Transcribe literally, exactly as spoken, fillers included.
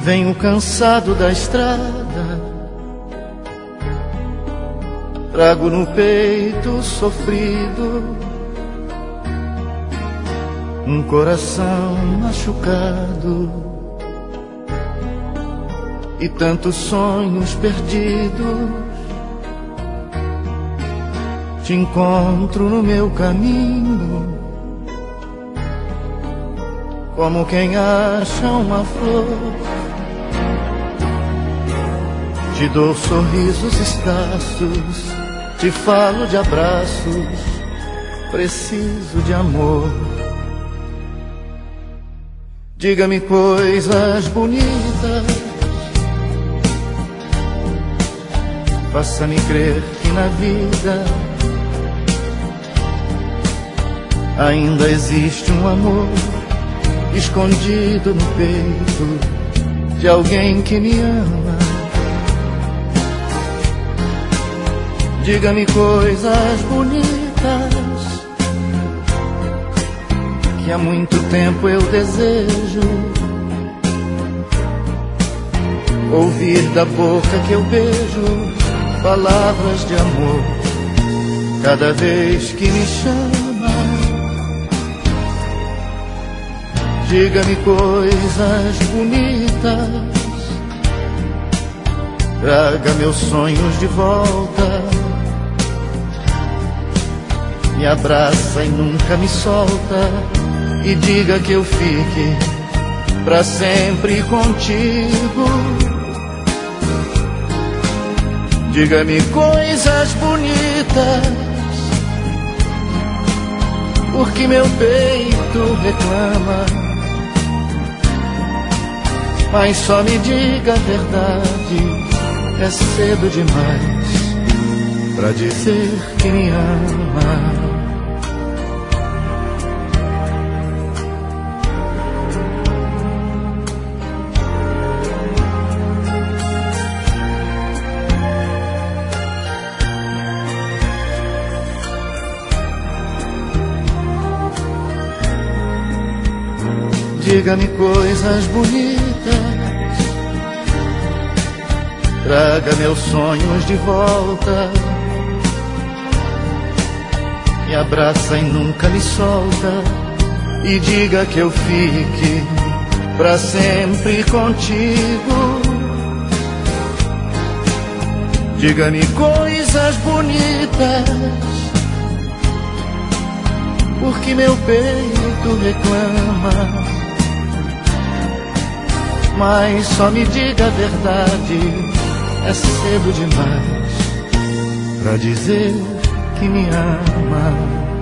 Venho cansado da estrada, trago no peito sofrido um coração machucado e tantos sonhos perdidos. Te encontro no meu caminho, como quem acha uma flor. Te dou sorrisos escassos, te falo de abraços, preciso de amor. Diga-me coisas bonitas, faça-me crer que na vida ainda existe um amor escondido no peito de alguém que me ama. Diga-me coisas bonitas que há muito tempo eu desejo ouvir da boca que eu beijo palavras de amor cada vez que me chama. Diga-me coisas bonitas, traga meus sonhos de volta, me abraça e nunca me solta, e diga que eu fique pra sempre contigo. Diga-me coisas bonitas, porque meu peito reclama. Mas só me diga a verdade, é cedo demais pra dizer que me ama. Diga-me coisas bonitas, traga meus sonhos de volta, me abraça e nunca me solta, e diga que eu fique pra sempre contigo. Diga-me coisas bonitas, porque meu peito reclama. Mas só me diga a verdade, é cedo demais pra dizer que me ama.